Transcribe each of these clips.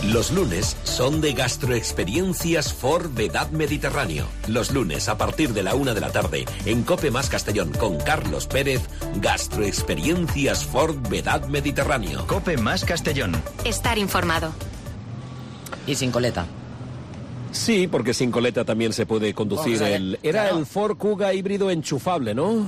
Los lunes son de Gastroexperiencias Ford Vedad Mediterráneo. Los lunes a partir de la 1 de la tarde en COPE más Castellón con Carlos Pérez, Gastroexperiencias Ford Vedad Mediterráneo. COPE más Castellón. Estar informado. Y sin coleta. Sí, porque sin coleta también se puede conducir Era el Ford Kuga híbrido enchufable, ¿no?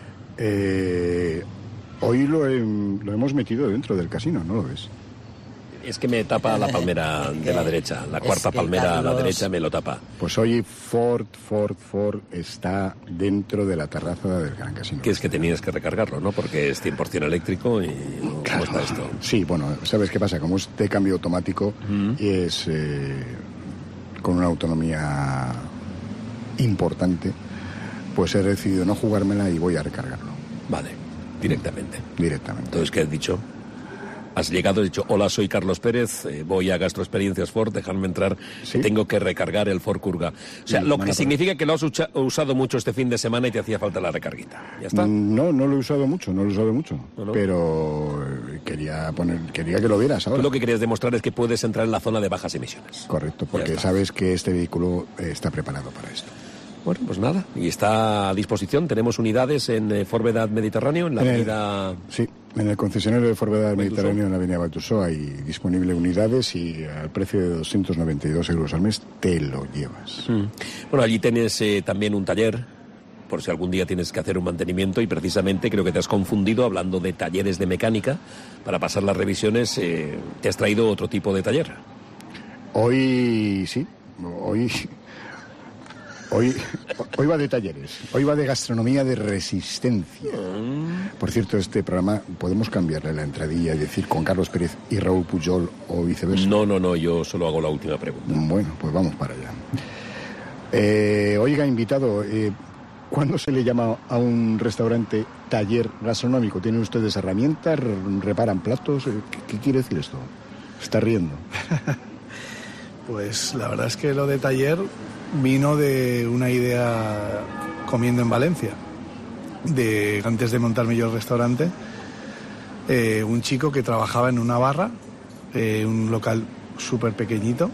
Hoy lo hemos metido dentro del casino, ¿no lo ves? Es que me tapa la palmera de la derecha. La cuarta palmera a la derecha me lo tapa. Pues hoy Ford está dentro de la terraza del Gran Casino. Que es que tenías que recargarlo, ¿no? Porque es 100% eléctrico y ¿cómo está esto? Sí, bueno, ¿sabes qué pasa? Como es de cambio automático y es con una autonomía importante, pues he decidido no jugármela y voy a recargarlo. Vale, directamente. Entonces, ¿qué has dicho? Has llegado y dicho, hola, soy Carlos Pérez, voy a Gastroexperiencias Ford, dejadme entrar, ¿sí? Tengo que recargar el Ford Kuga. O sea, lo que significa que lo has usado mucho este fin de semana y te hacía falta la recarguita. ¿Ya está? No lo he usado mucho, ¿No? Pero quería que lo vieras ahora. Tú lo que querías demostrar es que puedes entrar en la zona de bajas emisiones. Correcto, porque sabes que este vehículo está preparado para esto. Bueno, pues nada, y está a disposición. Tenemos unidades en Ford Vedad Mediterráneo, en la avenida... Sí, en el concesionario de Ford Vedad Mediterráneo, en la avenida Valtussó, hay disponible unidades y al precio de 292 euros al mes te lo llevas. Bueno, allí tienes también un taller, por si algún día tienes que hacer un mantenimiento, y precisamente creo que te has confundido hablando de talleres de mecánica. Para pasar las revisiones te has traído otro tipo de taller. Hoy va de talleres, hoy va de gastronomía de resistencia. Por cierto, este programa podemos cambiarle la entradilla y decir con Carlos Pérez y Raúl Pujol o viceversa. No, yo solo hago la última pregunta. Bueno, pues vamos para allá. Oiga, invitado, ¿cuándo se le llama a un restaurante taller gastronómico? ¿Tienen ustedes herramientas? ¿Reparan platos? ¿Qué quiere decir esto? ¿Está riendo? Pues la verdad es que lo de taller vino de una idea comiendo en Valencia. Antes de montarme yo el restaurante, un chico que trabajaba en una barra, un local súper pequeñito,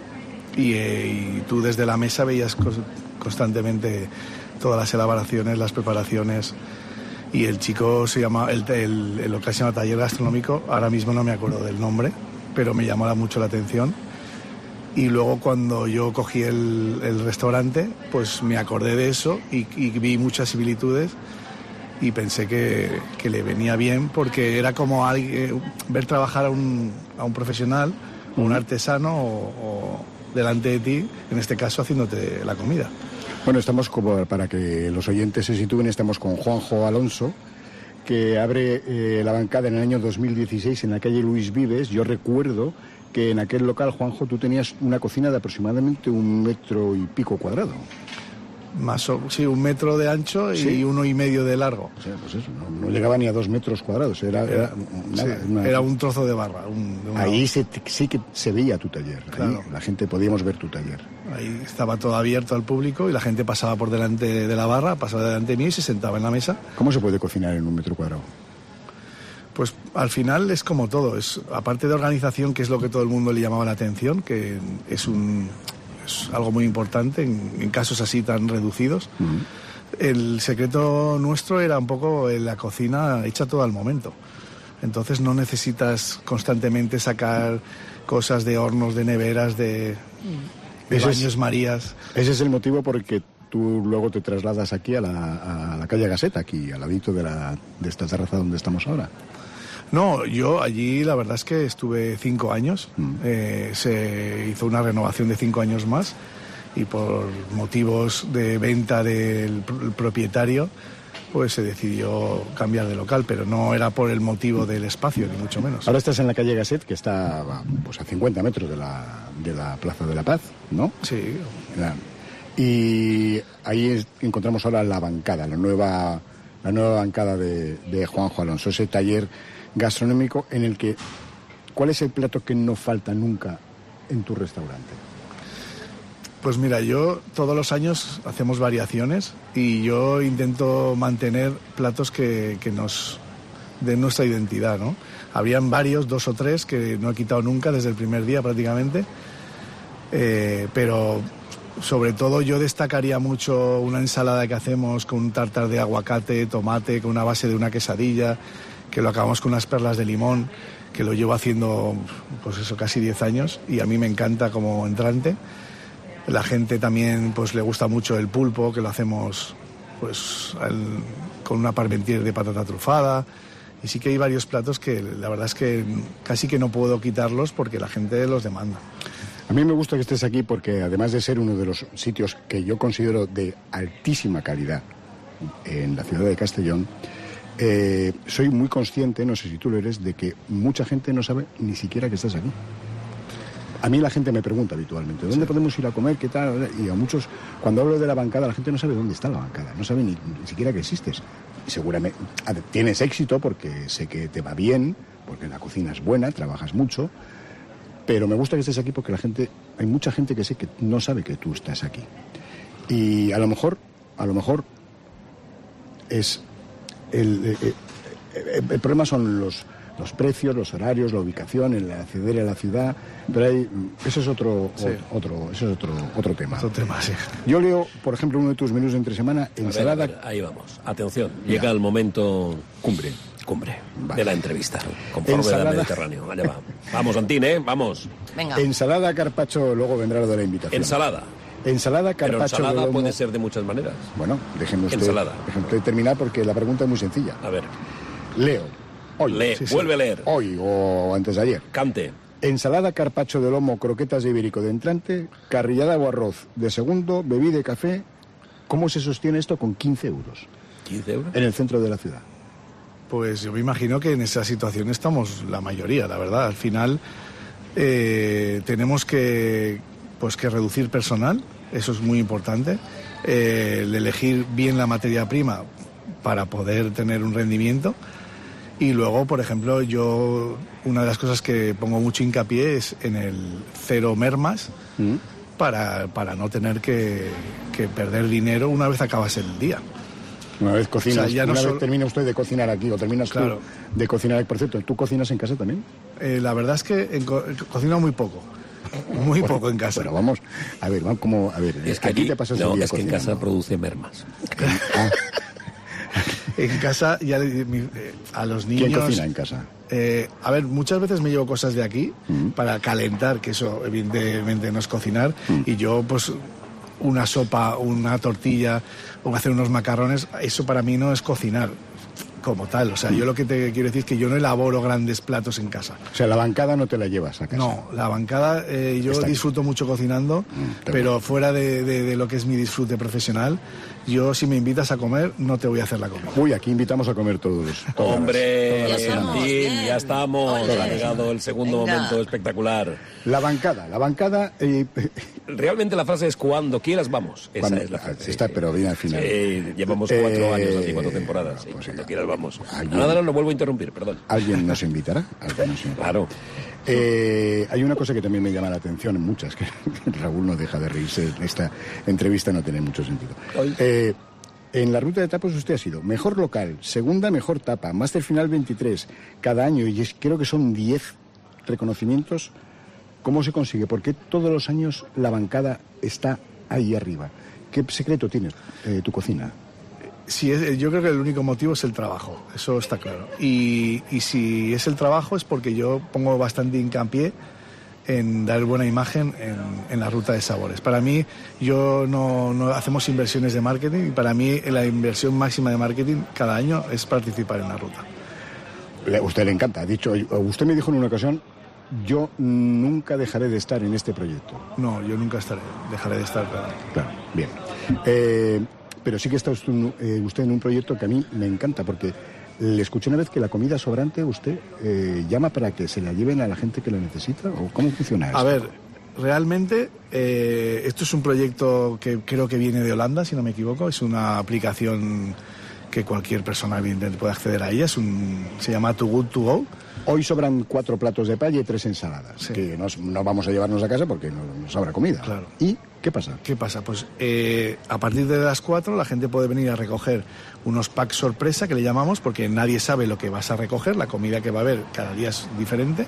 y tú desde la mesa veías constantemente todas las elaboraciones, las preparaciones, y el chico se llama, el local se llama Taller Gastronómico, ahora mismo no me acuerdo del nombre, pero me llamó mucho la atención. Y luego cuando yo cogí el restaurante, pues me acordé de eso y vi muchas similitudes y pensé que le venía bien, porque era como ver trabajar a un profesional, un artesano o delante de ti, en este caso haciéndote la comida. Bueno, estamos como, para que los oyentes se sitúen, estamos con Juanjo Alonso, que abre la bancada en el año 2016 en la calle Luis Vives. Yo recuerdo que en aquel local, Juanjo, tú tenías una cocina de aproximadamente 1,5 metros cuadrados. Sí, 1 metro de ancho y ¿Sí? 1,5 de largo. O sea, pues eso, no llegaba ni a 2 metros cuadrados, era un trozo de barra. Ahí sí que se veía tu taller, claro. Ahí la gente podíamos ver tu taller. Ahí estaba todo abierto al público y la gente pasaba por delante de la barra, pasaba delante de mí y se sentaba en la mesa. ¿Cómo se puede cocinar en 1 metro cuadrado? Pues al final es como todo, aparte de organización, que es lo que todo el mundo le llamaba la atención, que es algo muy importante en casos así tan reducidos. El secreto nuestro era un poco la cocina hecha todo al momento. Entonces no necesitas constantemente sacar cosas de hornos, de neveras, de baños Marías. Ese es el motivo por el que tú luego te trasladas aquí a la calle Gaseta, aquí al ladito de esta terraza donde estamos ahora. No, yo allí la verdad es que estuve 5 años, se hizo una renovación de 5 años más y por motivos de venta del propietario pues se decidió cambiar de local, pero no era por el motivo del espacio, ni mucho menos. Ahora estás en la calle Gasset, que está pues, a 50 metros de la Plaza de la Paz, ¿no? Sí. Y ahí encontramos ahora la bancada, la nueva bancada de Juanjo Alonso, ese taller gastronómico en el que... ¿Cuál es el plato que no falta nunca en tu restaurante? Pues mira, yo todos los años hacemos variaciones y yo intento mantener platos que nos den nuestra identidad, ¿no? Habrían varios, 2 o 3, que no he quitado nunca desde el primer día prácticamente. Pero sobre todo yo destacaría mucho una ensalada que hacemos con un tartar de aguacate, tomate, con una base de una quesadilla, que lo acabamos con unas perlas de limón, que lo llevo haciendo pues eso, casi 10 años, y a mí me encanta como entrante. La gente también pues le gusta mucho el pulpo, que lo hacemos pues con una parmentier de patata trufada. Y sí que hay varios platos que la verdad es que casi que no puedo quitarlos porque la gente los demanda. A mí me gusta que estés aquí porque además de ser uno de los sitios que yo considero de altísima calidad en la ciudad de Castellón, soy muy consciente, no sé si tú lo eres, de que mucha gente no sabe ni siquiera que estás aquí. A mí la gente me pregunta habitualmente, ¿dónde podemos ir a comer? ¿Qué tal? Y a muchos, cuando hablo de la bancada, la gente no sabe dónde está la bancada, no sabe ni siquiera que existes. Y seguramente tienes éxito porque sé que te va bien, porque la cocina es buena, trabajas mucho, pero me gusta que estés aquí porque hay mucha gente que sé que no sabe que tú estás aquí. Y a lo mejor es el problema son los precios, los horarios, la ubicación, el acceder a la ciudad, pero eso es otro tema. Otro tema, sí. Yo leo, por ejemplo, uno de tus menús de entre semana, ensalada. A ver, ahí vamos. Atención, llega el momento cumbre vale. De la entrevista con Forbedad Mediterráneo. Allá va. Vamos, Antín, vamos. Venga. Ensalada, carpaccio, luego vendrá lo de la invitación. Ensalada, carpaccio. pero ensalada puede ser de muchas maneras. Bueno, déjeme usted terminar porque la pregunta es muy sencilla. A ver. Leo. Hoy. Lee, vuelve a leer. Hoy o antes de ayer. Cante. Ensalada, carpaccio de lomo, croquetas de ibérico de entrante, carrillada o arroz de segundo, bebida y café. ¿Cómo se sostiene esto con 15 euros? ¿15 euros? En el centro de la ciudad. Pues yo me imagino que en esa situación estamos la mayoría, la verdad. Al final tenemos que reducir personal, eso es muy importante. El elegir bien la materia prima para poder tener un rendimiento. Y luego, por ejemplo, una de las cosas que pongo mucho hincapié es en el 0 mermas para no tener que perder dinero una vez acabas el día. Una vez cocinas, o sea, vez termina usted de cocinar aquí o terminas claro. Tú de cocinar aquí. Por cierto, ¿tú cocinas en casa también? La verdad es que cocino muy poco. Muy poco en casa. Pero vamos, a ver, es que aquí te pasas el día cocinando. En casa produce mermas. En casa, ya a los niños... ¿Quién cocina en casa? A ver, muchas veces me llevo cosas de aquí para calentar, que eso evidentemente no es cocinar, y yo pues una sopa, una tortilla o hacer unos macarrones, eso para mí no es cocinar como tal. O sea, yo lo que te quiero decir es que yo no elaboro grandes platos en casa. O sea, la bancada no te la llevas a casa. No, la bancada yo disfruto mucho cocinando, pero fuera de lo que es mi disfrute profesional, yo si me invitas a comer no te voy a hacer la comida. Uy, aquí invitamos a comer todos. Hombre, ya estamos. Ha llegado el segundo momento espectacular. La bancada... Realmente la frase es cuando quieras vamos. Esa es la frase. Está, pero bien al final. Llevamos 4 años aquí, 4 temporadas. Sí, pues cuando quieras vamos. Nada, no vuelvo a interrumpir, perdón. ¿Alguien nos invitará? Claro. Hay una cosa que también me llama la atención, muchas, que Raúl no deja de reírse. Esta entrevista no tiene mucho sentido. En la ruta de tapas usted ha sido mejor local, segunda mejor tapa, máster final 23 cada año, y creo que son 10 reconocimientos. ¿Cómo se consigue? ¿Por qué todos los años la está ahí arriba? ¿Qué secreto tienes tu cocina? Sí, yo creo que el único motivo es el trabajo, eso está claro. Y si es el trabajo es porque yo pongo bastante hincapié en dar buena imagen en la ruta de sabores. Para mí, yo no hacemos inversiones de marketing, y para mí la inversión máxima de marketing cada año es participar en la ruta. A usted le encanta. Usted me dijo en una ocasión, yo nunca dejaré de estar en este proyecto. No, yo nunca dejaré de estar. Claro, bien. Pero sí que está usted en un proyecto que a mí me encanta, porque le escuché una vez que la comida sobrante usted llama para que se la lleven a la gente que la necesita, ¿o cómo funciona eso? A ver, realmente esto es un proyecto que creo que viene de Holanda, si no me equivoco. Es una aplicación que cualquier persona evidentemente puede acceder a ella. Se llama Too Good To Go. Hoy sobran 4 platos de paella y 3 ensaladas, sí, que no vamos a llevarnos a casa porque no sobra comida. Claro. ¿Y ¿Qué pasa? Pues a partir de las 4 la gente puede venir a recoger unos packs sorpresa, que le llamamos, porque nadie sabe lo que vas a recoger, la comida que va a haber cada día es diferente.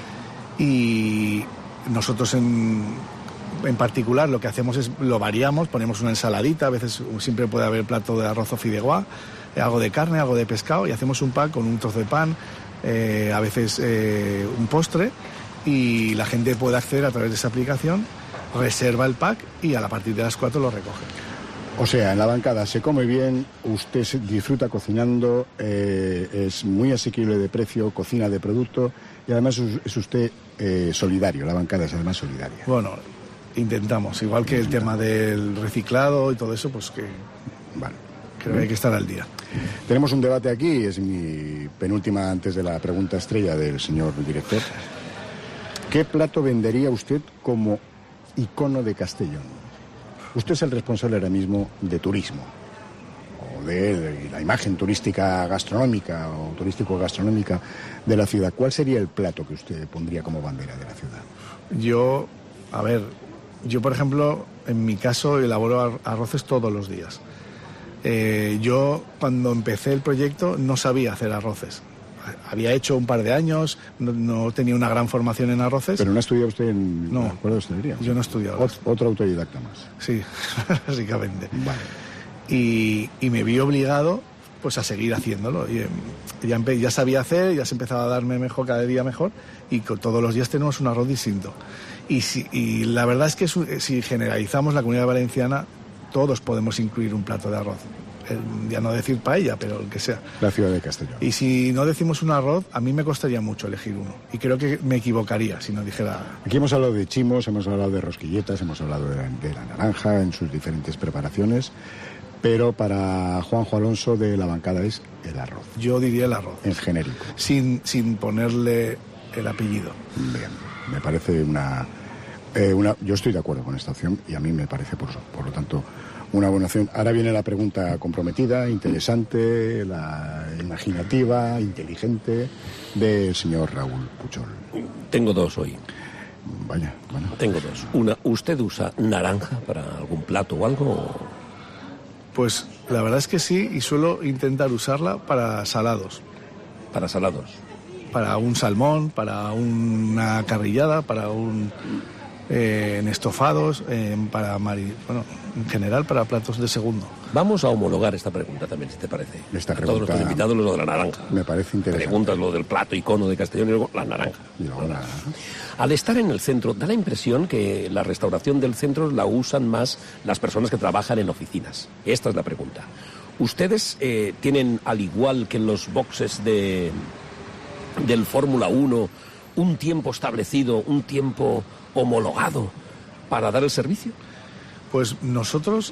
Y nosotros en particular lo que hacemos es lo variamos, ponemos una ensaladita, a veces siempre puede haber plato de arroz o fideuá, algo de carne, algo de pescado, y hacemos un pack con un trozo de pan, a veces un postre, y la gente puede acceder a través de esa aplicación, reserva el pack y a partir de las 4 lo recoge. O sea, en la bancada se come bien, usted disfruta cocinando, es muy asequible de precio, cocina de producto y además es usted solidario, la bancada es además solidaria. Bueno, intentamos, igual que el tema del reciclado y todo eso, pues que vale. Creo que hay que estar al día. Tenemos un debate aquí, es mi penúltima antes de la pregunta estrella del señor director. ¿Qué plato vendería usted como icono de Castellón? Usted es el responsable ahora mismo de turismo, o de la imagen turística gastronómica o turístico-gastronómica de la ciudad. ¿Cuál sería el plato que usted pondría como bandera de la ciudad? Yo, por ejemplo, en mi caso elaboro arroces todos los días. Yo, cuando empecé el proyecto, no sabía hacer arroces. Había hecho un par de años, no tenía una gran formación en arroces. ¿Pero no ha estudiado usted en la escuela de hostelería? Yo no he estudiado. Otro autodidacta más. Sí, básicamente. Vale. Y me vi obligado pues a seguir haciéndolo. Y ya sabía hacer, ya se empezaba a darme mejor, cada día mejor, y todos los días tenemos un arroz distinto. Y la verdad es que si generalizamos la Comunidad Valenciana, todos podemos incluir un plato de arroz. Ya no decir paella, pero el que sea. La ciudad de Castellón. Y si no decimos un arroz, a mí me costaría mucho elegir uno. Y creo que me equivocaría si no dijera... Aquí hemos hablado de chimos, hemos hablado de rosquilletas, hemos hablado de la naranja en sus diferentes preparaciones, pero para Juanjo Alonso de la bancada es el arroz. Yo diría el arroz. En genérico. Sin ponerle el apellido. Bien, me parece una... yo estoy de acuerdo con esta opción y a mí me parece, por lo tanto... una buena opción. Ahora viene la pregunta comprometida, interesante, la imaginativa, inteligente del señor Raúl Puchol. Tengo dos hoy. Vaya, bueno. Tengo dos. Una, ¿usted usa naranja para algún plato o algo? Pues la verdad es que sí, y suelo intentar usarla para salados. ¿Para salados? Para un salmón, para una carrillada, para en estofados, en general para platos de segundo. Vamos a homologar esta pregunta también, si te parece. Esta a pregunta, todos los invitados lo de la naranja. Me parece interesante. Preguntas lo del plato icono de Castellón y luego la naranja. Naranja. Al estar en el centro, da la impresión que la restauración del centro la usan más las personas que trabajan en oficinas. Esta es la pregunta. ¿Ustedes tienen, al igual que en los boxes del Fórmula 1, un tiempo establecido, un tiempo homologado para dar el servicio? Pues nosotros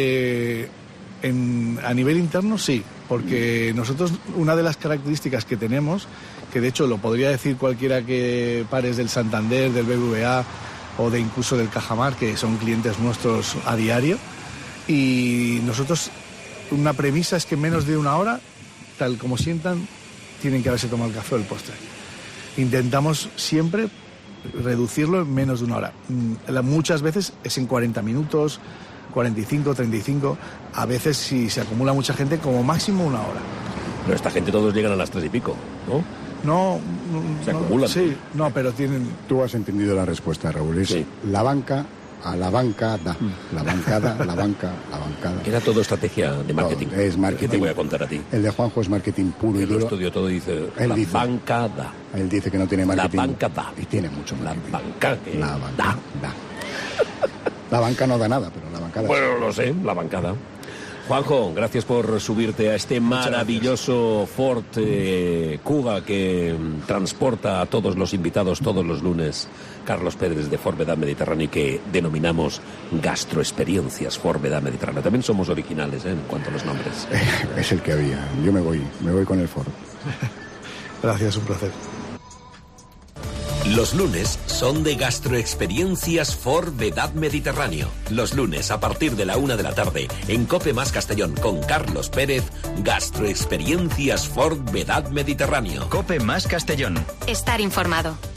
a nivel interno sí, porque nosotros una de las características que tenemos, que de hecho lo podría decir cualquiera que pares del Santander, del BBVA o de incluso del Cajamar, que son clientes nuestros a diario, y nosotros una premisa es que en menos de una hora, tal como sientan, tienen que haberse tomado el café o el postre. Intentamos siempre reducirlo en menos de una hora. Muchas veces es en 40 minutos, 45, 35. A veces, si se acumula mucha gente, como máximo una hora. Pero esta gente todos llegan a las 3 y pico, ¿no? No. Se acumulan. Sí, no, pero tienen... Tú has entendido la respuesta, Raúl. Es sí. La banca a la banca da. La bancada, la banca, la bancada. Era todo estrategia de marketing. Todo, es marketing. ¿Qué te voy a contar a ti? El de Juanjo es marketing puro y duro. Él lo estudió todo y dice, la banca da. Él dice que no tiene marketing. La banca da. Y tiene mucho marketing. La banca que la banca da. La banca no da nada, pero la bancada... Bueno, lo sé, la bancada. Juanjo, gracias por subirte a este maravilloso Ford Kuga que transporta a todos los invitados todos los lunes Carlos Pérez de Ford Vedad Mediterráneo y que denominamos Gastroexperiencias Ford Vedad Mediterráneo. También somos originales en cuanto a los nombres. Es el que había. Yo me voy con el Ford. Gracias, un placer. Los lunes son de Gastroexperiencias Ford Vedad Mediterráneo. Los lunes a partir de la 1 de la tarde en COPE más Castellón con Carlos Pérez, Gastroexperiencias Ford Vedad Mediterráneo. COPE más Castellón. Estar informado.